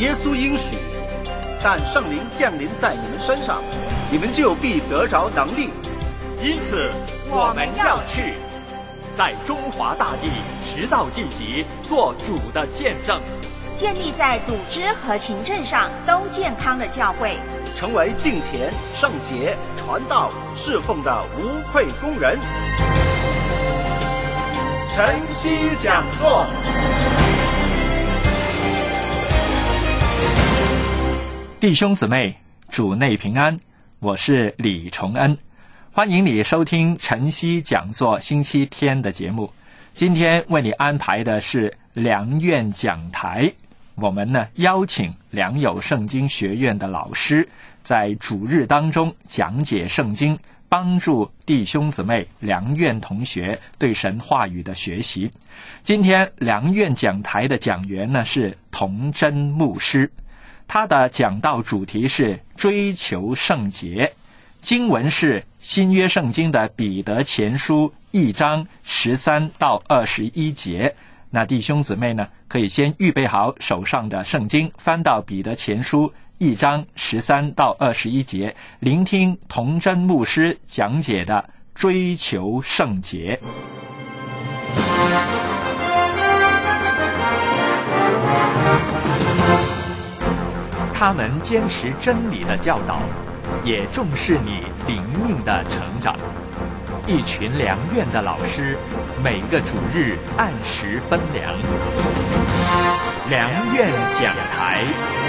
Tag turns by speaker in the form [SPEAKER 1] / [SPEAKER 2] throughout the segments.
[SPEAKER 1] 耶稣应许，但圣灵降临在你们身上，你们就必得着能力。
[SPEAKER 2] 因此我们要去，在中华大地直到地极做主的见证，
[SPEAKER 3] 建立在组织和行政上都健康的教会，
[SPEAKER 1] 成为敬虔、圣洁、传道、侍奉的无愧工人。晨曦讲座。
[SPEAKER 4] 弟兄姊妹，主内平安，我是李崇恩，欢迎你收听晨曦讲座星期天的节目。今天为你安排的是良院讲台，我们呢邀请良友圣经学院的老师在主日当中讲解圣经，帮助弟兄姊妹良院同学对神话语的学习。今天良院讲台的讲员呢是童真牧师，他的讲道主题是追求圣洁，经文是新约圣经的彼得前书1章13到21节。那弟兄姊妹呢，可以先预备好手上的圣经，翻到彼得前书1章13到21节，聆听童真牧师讲解的追求圣洁。他们坚持真理的教导，也重视你灵命的成长。一群良院的老师，每个主日按时分粮。良院讲台。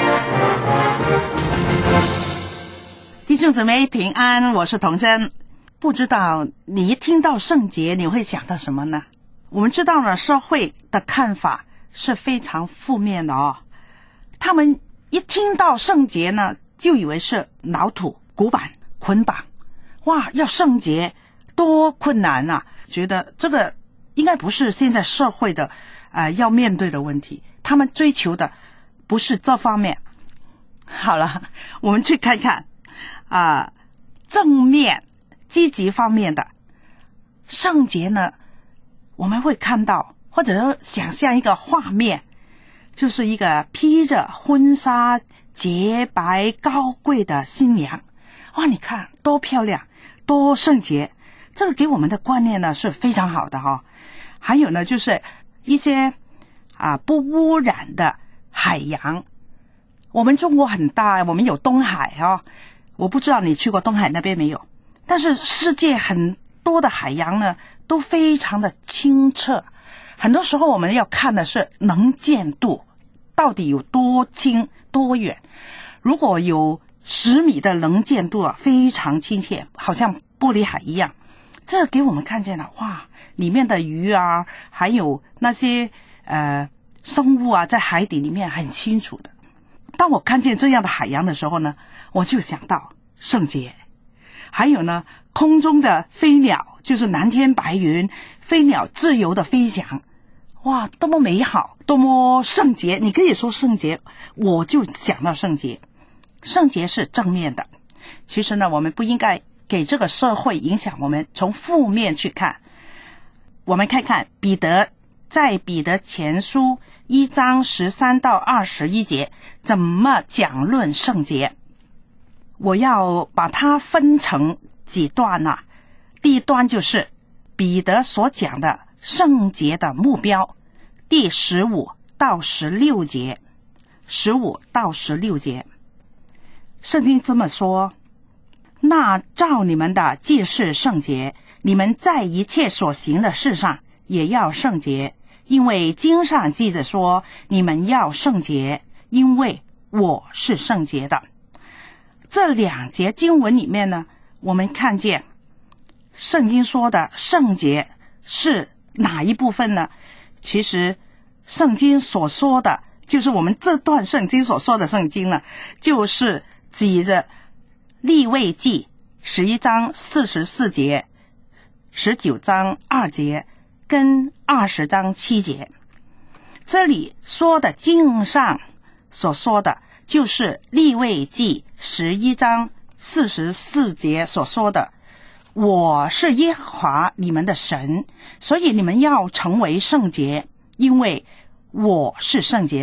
[SPEAKER 5] 弟兄姊妹平安，我是童真。不知道你一听到圣洁你会想到什么呢？我们知道了社会的看法是非常负面的哦，他们一听到圣洁呢，就以为是老土、古板、捆绑。哇，要圣洁多困难啊！觉得这个应该不是现在社会的要面对的问题。他们追求的不是这方面。好了，我们去看看正面、积极方面的圣洁呢。我们会看到，或者想象一个画面，就是一个披着婚纱、洁白高贵的新娘。哇，你看多漂亮，多圣洁！这个给我们的观念呢是非常好的哦。还有呢，就是一些不污染的海洋。我们中国很大，我们有东海哦。我不知道你去过东海那边没有，但是世界很多的海洋呢都非常的清澈。很多时候我们要看的是能见度到底有多清多远。如果有10米的能见度非常亲切，好像玻璃海一样，这给我们看见了，哇，里面的鱼啊，还有那些生物啊，在海底里面很清楚的。当我看见这样的海洋的时候呢，我就想到圣洁。还有呢，空中的飞鸟，就是蓝天白云，飞鸟自由的飞翔，哇，多么美好，多么圣洁。你可以说圣洁，我就想到圣洁。圣洁是正面的。其实呢，我们不应该给这个社会影响，我们从负面去看。我们看看彼得在彼得前书1章13到21节怎么讲论圣洁。我要把它分成几段啊。第一段就是彼得所讲的圣洁的目标，第15到16节。15到16节，圣经这么说：那照你们的既是圣洁，你们在一切所行的事上也要圣洁，因为经上记着说，你们要圣洁，因为我是圣洁的。这2节经文里面呢，我们看见圣经说的圣洁是哪一部分呢？其实圣经所说的，就是我们这段圣经所说的圣经呢，就是指着利未记11章44节、19章2节跟20章7节。这里说的经上所说的，就是利未记11章44节所说的，我是耶和华你们的神，所以你们要成为圣洁，因为我是圣洁的。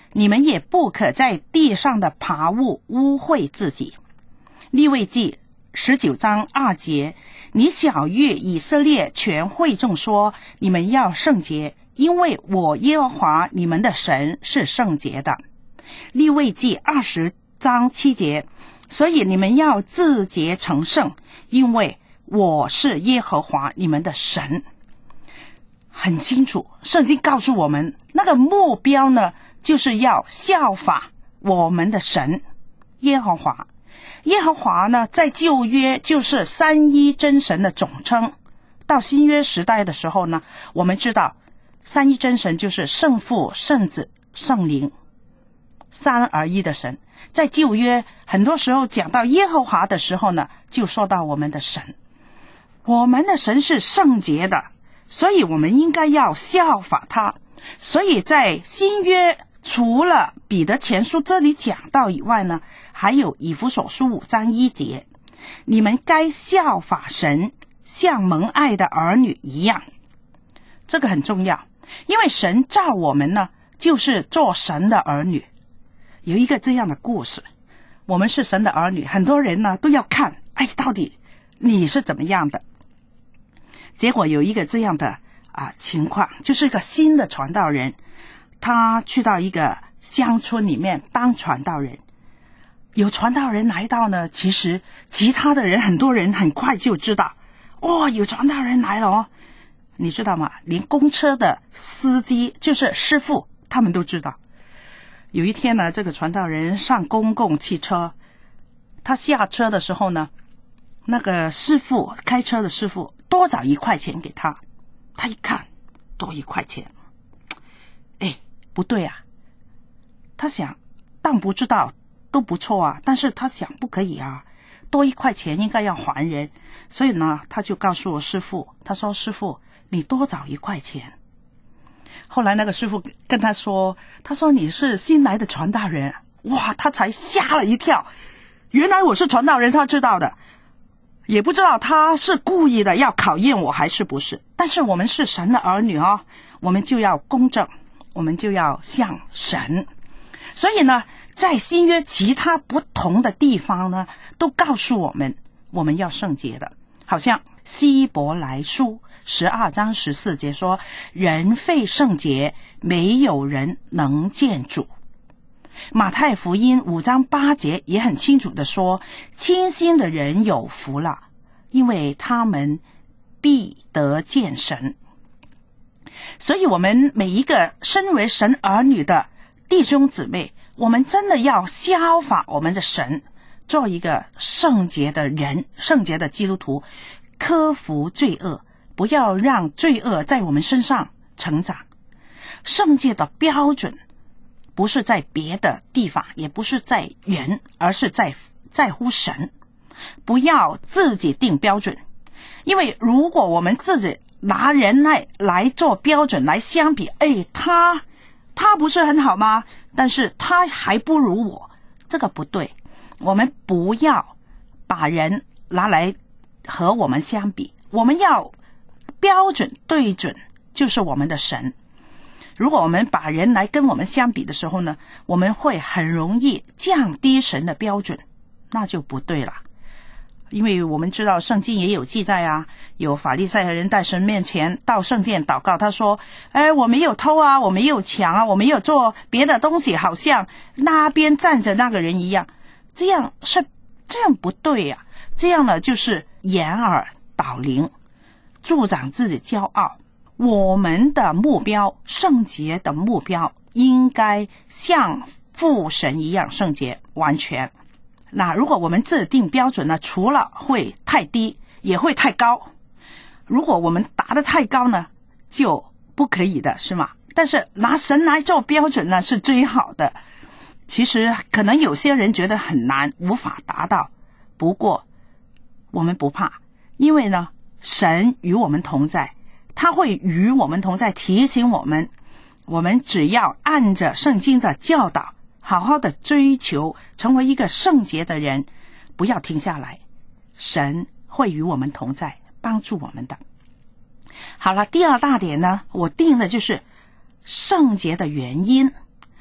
[SPEAKER 5] 你们也不可在地上的爬物污秽自己。利未记19章2节，你晓谕以色列全会众说，你们要圣洁，因为我耶和华你们的神是圣洁的。利未记20章7节，所以你们要自洁成圣，因为我是耶和华你们的神。很清楚，圣经告诉我们，那个目标呢，就是要效法我们的神耶和华。耶和华呢，在旧约就是三一真神的总称。到新约时代的时候呢，我们知道三一真神就是圣父、圣子、圣灵，三而一的神。在旧约很多时候讲到耶和华的时候呢，就说到我们的神。我们的神是圣洁的，所以我们应该要效法他。所以在新约除了彼得前书这里讲到以外呢，还有以弗所书5章1节，你们该效法神，像蒙爱的儿女一样。这个很重要，因为神造我们呢，就是做神的儿女。有一个这样的故事，我们是神的儿女，很多人呢都要看，到底你是怎么样的。结果有一个这样的情况，就是一个新的传道人，他去到一个乡村里面当传道人。有传道人来到呢，其实其他的人很多人很快就知道，有传道人来了哦。你知道吗？连公车的司机就是师傅他们都知道。有一天呢，这个传道人上公共汽车，他下车的时候呢，那个师傅开车的师傅多找1块钱给他。他一看多1块钱，不对啊，他想当不知道都不错啊，但是他想不可以啊，多1块钱应该要还人。所以呢，他就告诉我师傅，他说师傅你多找1块钱。后来那个师傅跟他说你是新来的传道人。哇，他才吓了一跳，原来我是传道人，他知道的，也不知道他是故意的要考验我还是不是。但是我们是神的儿女哦，我们就要公正，我们就要像神。所以呢，在新约其他不同的地方呢，都告诉我们我们要圣洁的。好像希伯来书12章14节说，人非圣洁，没有人能见主。马太福音5章8节也很清楚的说，清心的人有福了，因为他们必得见神。所以我们每一个身为神儿女的弟兄姊妹，我们真的要效法我们的神，做一个圣洁的人，圣洁的基督徒，克服罪恶，不要让罪恶在我们身上成长。圣洁的标准不是在别的地方，也不是在人，而是在乎神。不要自己定标准，因为如果我们自己拿人来做标准来相比，他不是很好吗？但是他还不如我，这个不对。我们不要把人拿来和我们相比，我们要标准对准，就是我们的神。如果我们把人来跟我们相比的时候呢，我们会很容易降低神的标准，那就不对了。因为我们知道圣经也有记载啊，有法利赛人在神面前到圣殿祷告，他说我没有偷啊，我没有抢啊，我没有做别的东西，好像那边站着那个人一样。这样不对啊，这样呢就是掩耳盗铃，助长自己骄傲。我们的目标，圣洁的目标，应该像父神一样圣洁完全。那如果我们自定标准呢，除了会太低，也会太高。如果我们达得太高呢，就不可以的，是吗？但是拿神来做标准呢，是最好的。其实可能有些人觉得很难，无法达到。不过我们不怕，因为呢，神与我们同在，他会与我们同在，提醒我们，我们只要按着圣经的教导，好好的追求成为一个圣洁的人，不要停下来，神会与我们同在，帮助我们的。好了，第二大点呢，我定的就是圣洁的原因。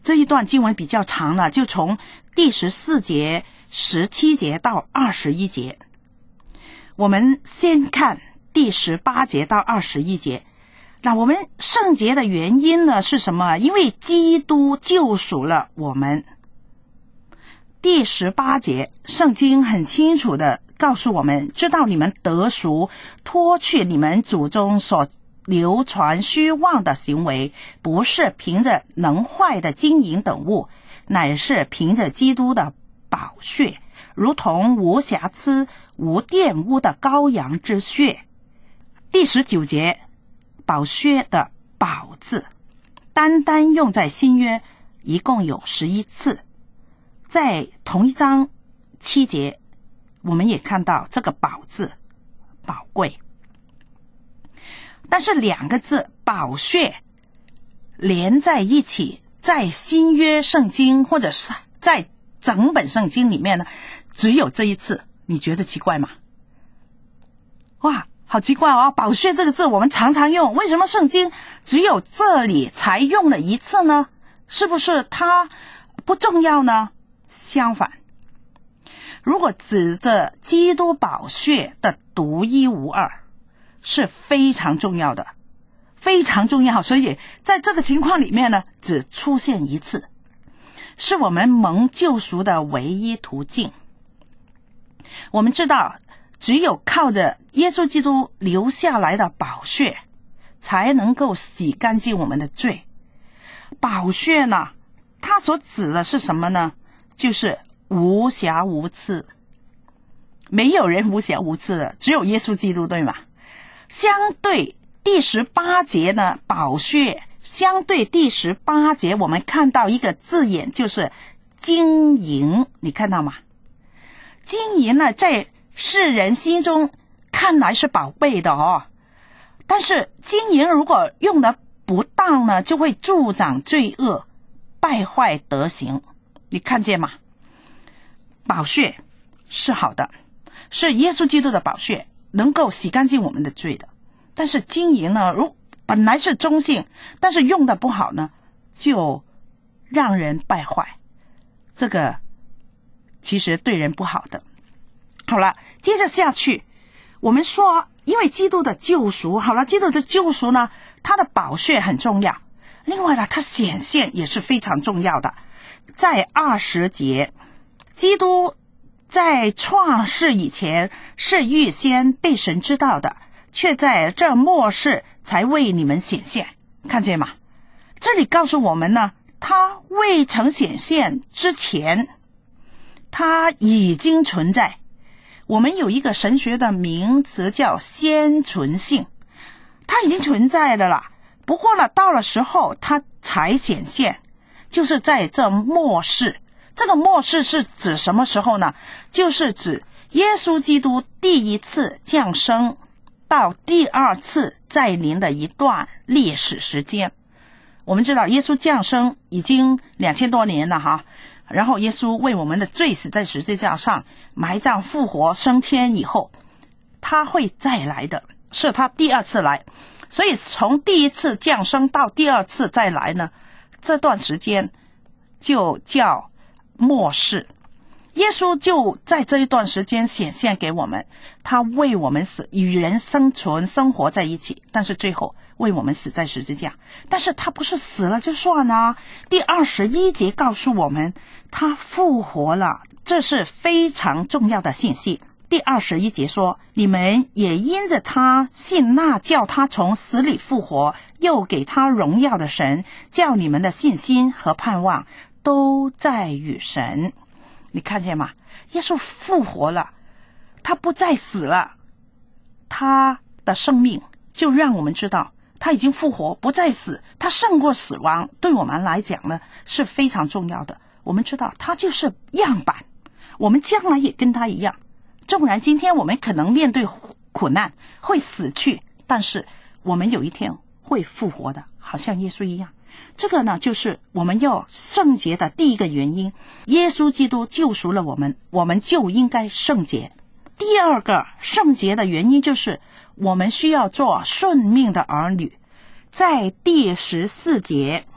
[SPEAKER 5] 这一段经文比较长了，就从第14节、17节到21节。我们先看第18节到21节。那我们圣洁的原因呢是什么？因为基督救赎了我们。第18节，圣经很清楚的告诉我们，知道你们得赎，脱去你们祖宗所流传虚妄的行为，不是凭着能坏的金银等物，乃是凭着基督的宝血，如同无瑕疵无玷污的羔羊之血。第19节，宝血的宝字单单用在新约一共有11次。在同一章7节，我们也看到这个宝字，宝贵。但是两个字宝血连在一起，在新约圣经或者是在整本圣经里面呢，只有这一次。你觉得奇怪吗？哇，好奇怪哦！宝血这个字我们常常用，为什么圣经只有这里才用了一次呢？是不是它不重要呢？相反，如果指着基督宝血的独一无二，是非常重要的，非常重要。所以在这个情况里面呢，只出现一次，是我们蒙救赎的唯一途径。我们知道，只有靠着耶稣基督留下来的宝血，才能够洗干净我们的罪。宝血呢，它所指的是什么呢？就是无瑕无疵。没有人无瑕无疵的，只有耶稣基督，对吗？相对第18节呢，宝血相对第18节，我们看到一个字眼，就是金银，你看到吗？金银呢，在世人心中看来是宝贝的哦，但是金银如果用得不当呢，就会助长罪恶，败坏德行。你看见吗？宝血是好的，是耶稣基督的宝血，能够洗干净我们的罪的。但是金银呢，本来是中性，但是用得不好呢，就让人败坏，这个其实对人不好的。好了，接着下去，我们说因为基督的救赎，好了，基督的救赎呢，他的宝血很重要，另外呢，他显现也是非常重要的。在20节，基督在创世以前是预先被神知道的，却在这末世才为你们显现，看见吗？这里告诉我们呢，他未曾显现之前，他已经存在。我们有一个神学的名词叫先存性，它已经存在的啦，不过呢，到了时候它才显现，就是在这末世。这个末世是指什么时候呢？就是指耶稣基督第一次降生到第二次再临的一段历史时间。我们知道耶稣降生已经2000多年了哈，然后耶稣为我们的罪死在十字架上，埋葬复活升天以后，他会再来的，是他第二次来。所以从第一次降生到第二次再来呢，这段时间就叫末世。耶稣就在这一段时间显现给我们，他为我们死，与人生存生活在一起，但是最后为我们死在十字架。但是他不是死了就算了，第21节告诉我们他复活了，这是非常重要的信息。第21节说，你们也因着他信那叫他从死里复活又给他荣耀的神，叫你们的信心和盼望都在于神。你看见吗？耶稣复活了，他不再死了，他的生命就让我们知道他已经复活，不再死，他胜过死亡，对我们来讲呢是非常重要的。我们知道他就是样板，我们将来也跟他一样。纵然今天我们可能面对苦难会死去，但是我们有一天会复活的，好像耶稣一样。这个呢，就是我们要圣洁的第一个原因。耶稣基督救赎了我们，我们就应该圣洁。第二个圣洁的原因就是我们需要做顺命的儿女。在第14节，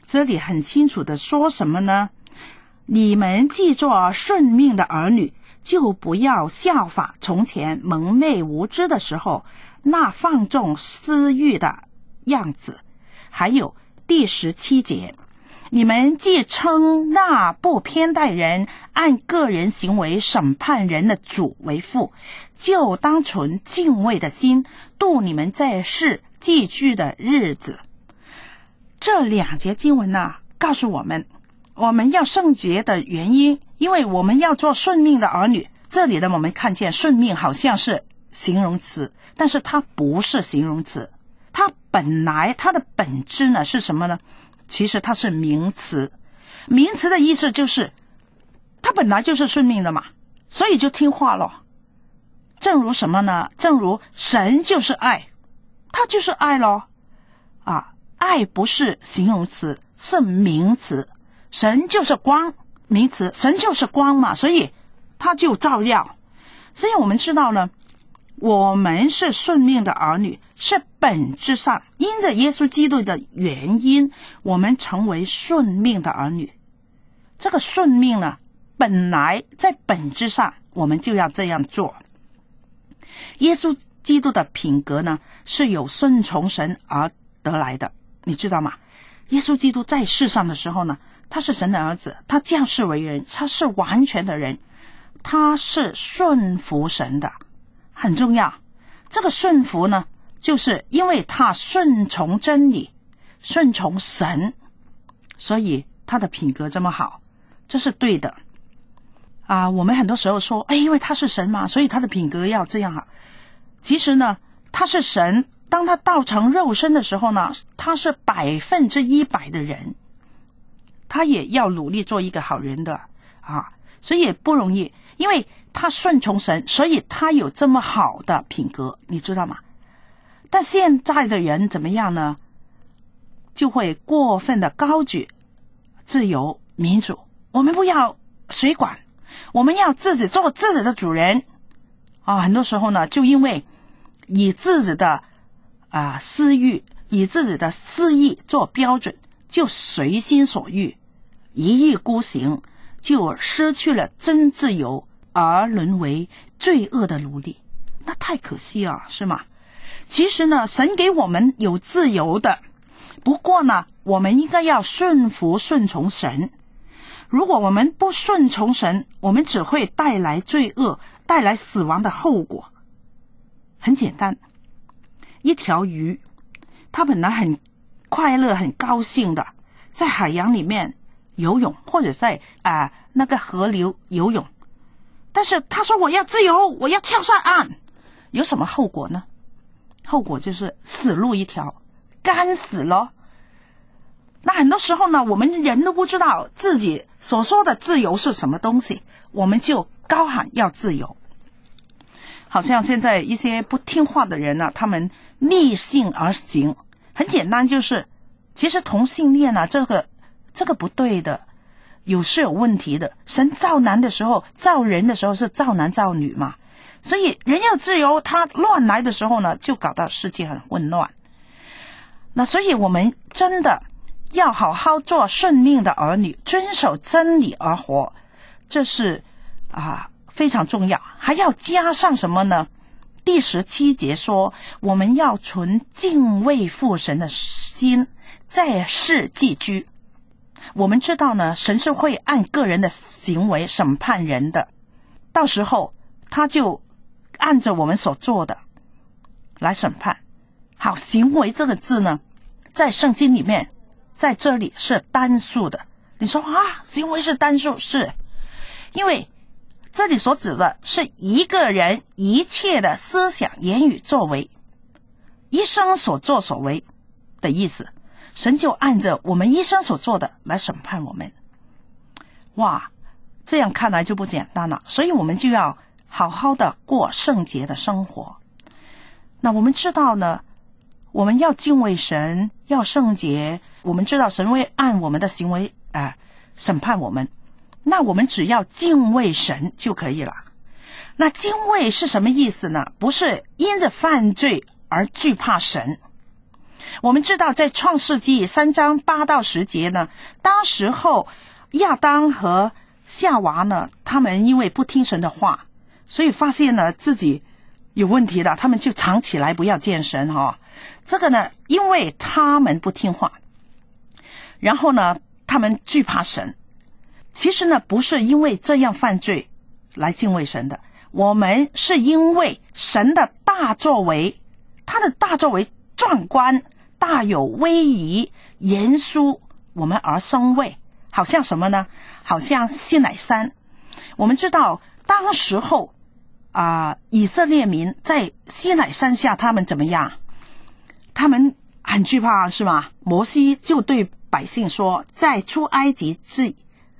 [SPEAKER 5] 这里很清楚的说什么呢？你们既做顺命的儿女，就不要效法从前蒙昧无知的时候那放纵私欲的样子。还有第17节，你们既称那不偏待人，按个人行为审判人的主为父，就当存敬畏的心，度你们在世寄居的日子。这2节经文呢，告诉我们我们要圣洁的原因，因为我们要做顺命的儿女。这里呢，我们看见顺命好像是形容词，但是它不是形容词，它本来它的本质呢是什么呢？其实它是名词。名词的意思就是它本来就是顺命的嘛，所以就听话咯。正如什么呢？正如神就是爱，他就是爱咯。爱不是形容词，是名词。神就是光，名词，神就是光嘛，所以他就照耀。所以我们知道呢，我们是顺命的儿女，是本质上因着耶稣基督的原因，我们成为顺命的儿女。这个顺命呢，本来在本质上我们就要这样做。耶稣基督的品格呢，是有顺从神而得来的，你知道吗？耶稣基督在世上的时候呢，他是神的儿子，他降世为人，他是完全的人，他是顺服神的，很重要。这个顺服呢，就是因为他顺从真理，顺从神，所以他的品格这么好，这是对的。我们很多时候说，因为他是神嘛，所以他的品格要这样好。其实呢，他是神，当他道成肉身的时候呢，他是100%的人，他也要努力做一个好人的所以也不容易，因为他顺从神，所以他有这么好的品格，你知道吗？但现在的人怎么样呢？就会过分的高举自由民主，我们不要谁管，我们要自己做自己的主人很多时候呢，就因为以自己的私欲，以自己的私意做标准，就随心所欲，一意孤行，就失去了真自由，而沦为罪恶的奴隶。那太可惜了，是吗？其实呢，神给我们有自由的，不过呢，我们应该要顺从神。如果我们不顺从神，我们只会带来罪恶，带来死亡的后果。很简单，一条鱼，它本来很快乐很高兴的在海洋里面游泳，或者在那个河流游泳，但是他说我要自由，我要跳上岸，有什么后果呢？后果就是死路一条，干死了。那很多时候呢，我们人都不知道自己所说的自由是什么东西，我们就高喊要自由。好像现在一些不听话的人呢，他们逆性而行，很简单，就是其实同性恋这个不对的，是有问题的。神造男的时候，造人的时候是造男造女嘛，所以人有自由，他乱来的时候呢，就搞到世界很混乱。那所以我们真的要好好做顺命的儿女，遵守真理而活，这是非常重要。还要加上什么呢？第17节说，我们要存敬畏父神的心，在世寄居。我们知道呢，神是会按个人的行为审判人的，到时候他就按着我们所做的来审判。好，行为这个字呢，在圣经里面在这里是单数的。你说行为是单数，是因为这里所指的是一个人一切的思想言语作为，一生所作所为的意思，神就按着我们一生所做的来审判我们。这样看来就不简单了，所以我们就要好好的过圣洁的生活。那我们知道呢，我们要敬畏神，要圣洁，我们知道神会按我们的行为审判我们，那我们只要敬畏神就可以了。那敬畏是什么意思呢？不是因着犯罪而惧怕神， 我们知道在创世纪3章8到10节呢，当时候亚当和夏娃呢，他们因为不听神的话，所以发现呢自己有问题了，他们就藏起来不要见神这个呢，因为他们不听话，然后呢他们惧怕神。其实呢不是因为这样犯罪来敬畏神的，我们是因为神的大作为，他的大作为壮观，大有威仪，严肃，我们而生畏。好像什么呢？好像西乃山。我们知道当时候以色列民在西乃山下，他们怎么样？他们很惧怕，是吗？摩西就对百姓说，在出埃及记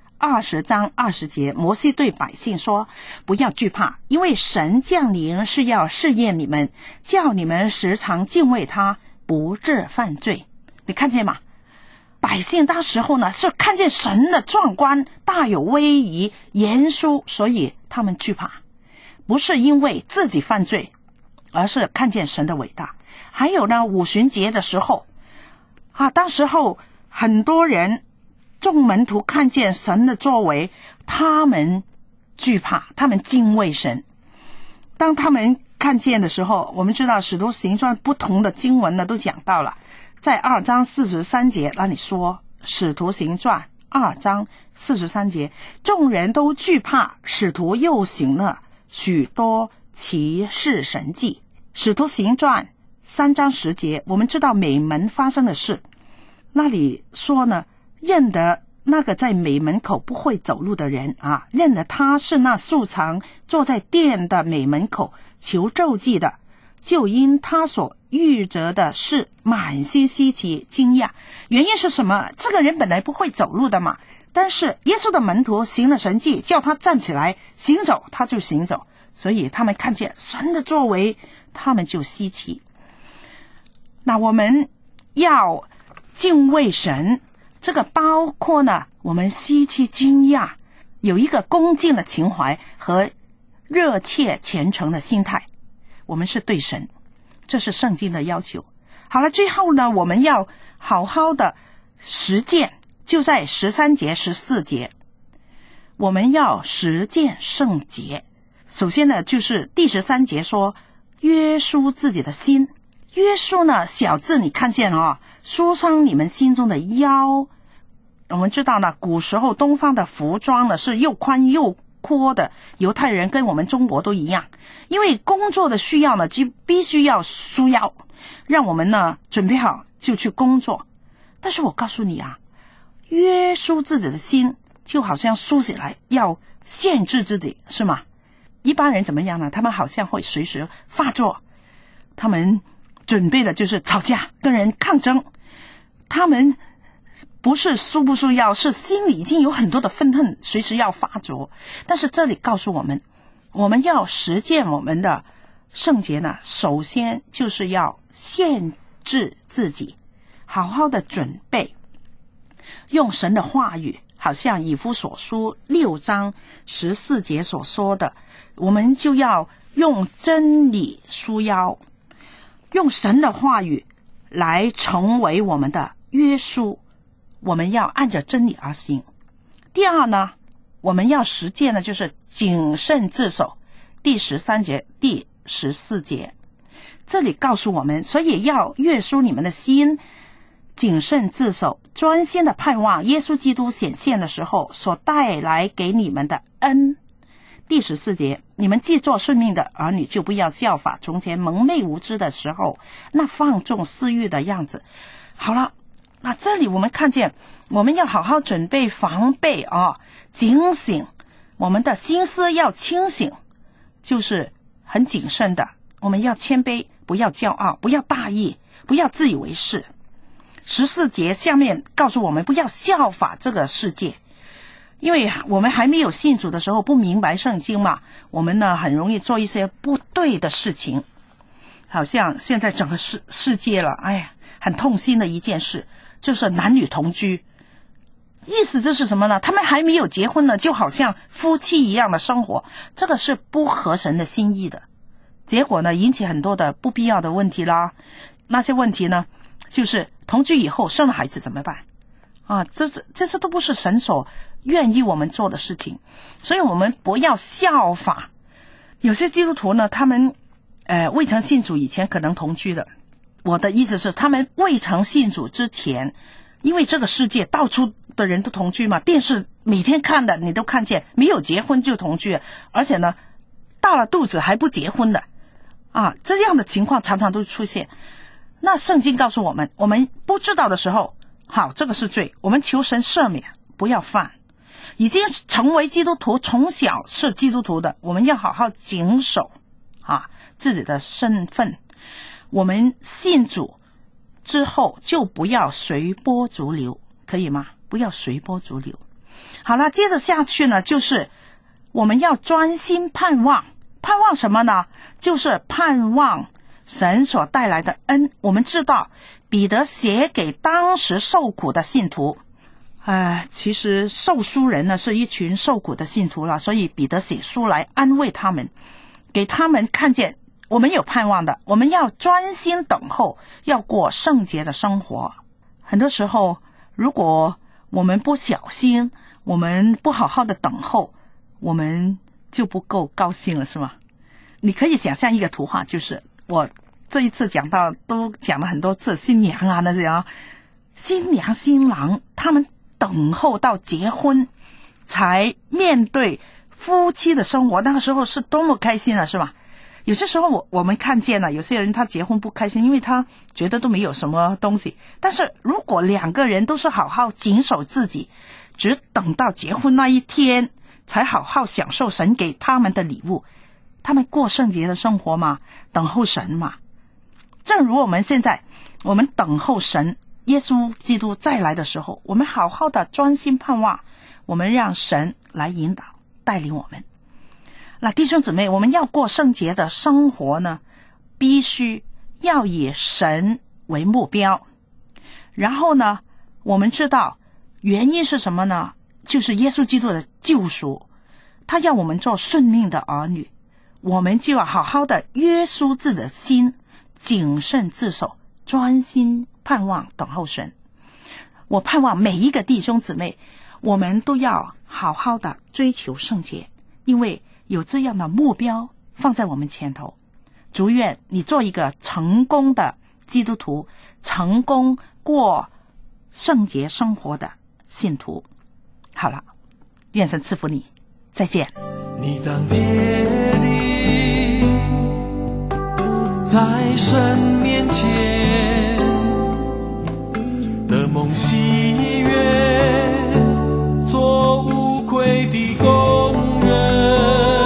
[SPEAKER 5] 20章20节，摩西对百姓说，不要惧怕，因为神降临是要试验你们，叫你们时常敬畏他，不致犯罪。你看见吗？百姓当时候呢是看见神的壮观，大有威仪，严肃，所以他们惧怕，不是因为自己犯罪，而是看见神的伟大。还有呢，五旬节的时候当时候很多人众门徒看见神的作为，他们惧怕，他们敬畏神。当他们看见的时候，我们知道使徒行传不同的经文呢都讲到了，在2章43节那里说，使徒行传2章43节，众人都惧怕，使徒又行了许多奇事神迹。使徒行传3章10节，我们知道美门发生的事，那里说呢，认得那个在美门口不会走路的人认得他是那素常坐在殿的美门口求咒祭的，就因他所遇着的事满心稀奇惊讶。原因是什么？这个人本来不会走路的嘛，但是耶稣的门徒行了神迹，叫他站起来行走，他就行走，所以他们看见神的作为，他们就稀奇。那我们要敬畏神，这个包括呢我们稀奇惊讶，有一个恭敬的情怀和热切虔诚的心态，我们是对神，这是圣经的要求。好了，最后呢我们要好好的实践，就在13节14节，我们要实践圣洁。首先呢就是第13节说约束自己的心。约束呢小字你看见舒伤你们心中的腰。我们知道呢，古时候东方的服装呢是又宽又阔的，犹太人跟我们中国都一样，因为工作的需要呢就必须要束腰，让我们呢准备好就去工作。但是我告诉你约束自己的心就好像束起来，要限制自己，是吗？一般人怎么样呢？他们好像会随时发作，他们准备的就是吵架，跟人抗争，他们不是束不束腰，是心里已经有很多的愤恨，随时要发作。但是这里告诉我们，我们要实践我们的圣洁呢，首先就是要限制自己，好好的准备，用神的话语，好像以弗所书6章14节所说的，我们就要用真理束腰，用神的话语来成为我们的约束，我们要按着真理而行。第二呢，我们要实践的就是谨慎自守，第13节第14节，这里告诉我们，所以要约束你们的心，谨慎自守，专心的盼望耶稣基督显现的时候所带来给你们的恩。第14节，你们既做顺命的儿女，就不要效法从前蒙昧无知的时候那放纵私欲的样子。好了，那这里我们看见我们要好好准备防备警醒，我们的心思要清醒，就是很谨慎的，我们要谦卑，不要骄傲，不要大意，不要自以为是。14节下面告诉我们不要效法这个世界，因为我们还没有信主的时候不明白圣经嘛，我们呢很容易做一些不对的事情。好像现在整个世界了，很痛心的一件事就是男女同居，意思就是什么呢？他们还没有结婚呢，就好像夫妻一样的生活，这个是不合神的心意的。结果呢引起很多的不必要的问题啦，那些问题呢就是同居以后生了孩子怎么办啊？这些都不是神所愿意我们做的事情，所以我们不要效法有些基督徒呢，他们未曾信主以前可能同居的。我的意思是，他们未曾信主之前，因为这个世界到处的人都同居嘛，电视每天看的你都看见，没有结婚就同居，而且呢到了肚子还不结婚的啊，这样的情况常常都出现。那圣经告诉我们，我们不知道的时候，好，这个是罪，我们求神赦免，不要犯。已经成为基督徒，从小是基督徒的，我们要好好谨守自己的身份。我们信主之后就不要随波逐流，可以吗？不要随波逐流。好了，接着下去呢，就是我们要专心盼望。盼望什么呢？就是盼望神所带来的恩。我们知道彼得写给当时受苦的信徒，其实受书人呢是一群受苦的信徒了，所以彼得写书来安慰他们，给他们看见我们有盼望的，我们要专心等候，要过圣洁的生活。很多时候如果我们不小心，我们不好好的等候，我们就不够高兴了，是吗？你可以想象一个图画，就是我这一次都讲了很多次新娘啊那些新娘新郎他们等候到结婚才面对夫妻的生活，那个时候是多么开心啊，是吧？有些时候我们看见了有些人他结婚不开心，因为他觉得都没有什么东西。但是如果两个人都是好好谨守自己，只等到结婚那一天才好好享受神给他们的礼物，他们过圣洁的生活嘛，等候神嘛。正如我们现在我们等候神耶稣基督再来的时候，我们好好的专心盼望，我们让神来引导带领我们。那弟兄姊妹，我们要过圣洁的生活呢，必须要以神为目标。然后呢，我们知道原因是什么呢？就是耶稣基督的救赎，他要我们做顺命的儿女，我们就要好好的约束自己的心，谨慎自守，专心盼望等候神。我盼望每一个弟兄姊妹，我们都要好好的追求圣洁，因为有这样的目标放在我们前头。祝愿你做一个成功的基督徒，成功过圣洁生活的信徒。好了，愿神赐福你，再见。
[SPEAKER 6] 你当竭力在神面前的梦喜悦，做无愧的工人，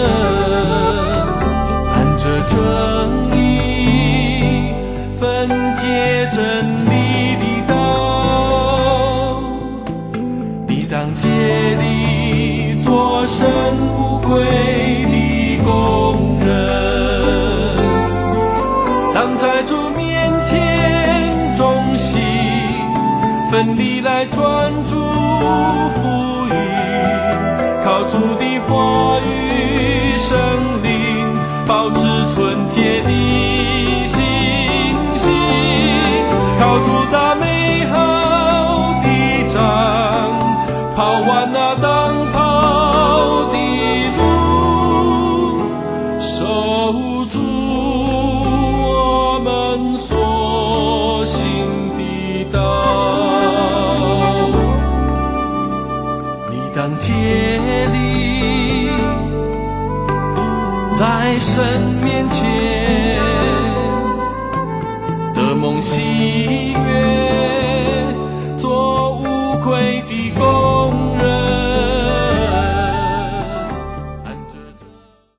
[SPEAKER 6] 按着正义分解真理的道，你当竭力做神无愧的工人，当在主面前忠心奋力来传主福音，靠主的话语圣灵保持纯洁的信心，靠主打美好的仗，跑完那当跑的路，守住我们所行的道。你当竭力在神面前的梦喜悦，做无愧的工